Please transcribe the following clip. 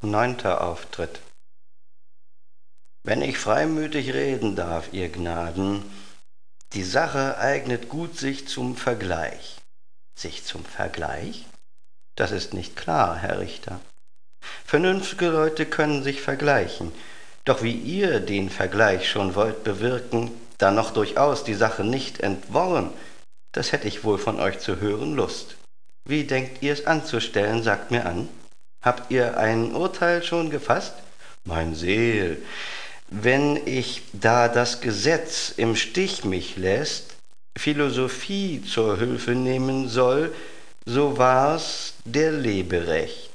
Neunter Auftritt. Wenn ich freimütig reden darf, ihr Gnaden, die Sache eignet gut sich zum Vergleich. Sich zum Vergleich? Das ist nicht klar, Herr Richter. Vernünftige Leute können sich vergleichen, doch wie ihr den Vergleich schon wollt bewirken, da noch durchaus die Sache nicht entworren, das hätt ich wohl von euch zu hören Lust. Wie denkt ihr's anzustellen, sagt mir an? Habt ihr ein Urteil schon gefasst? Mein Seel, wenn ich, da das Gesetz im Stich mich lässt, Philosophie zur Hülfe nehmen soll, so war's der Leberecht.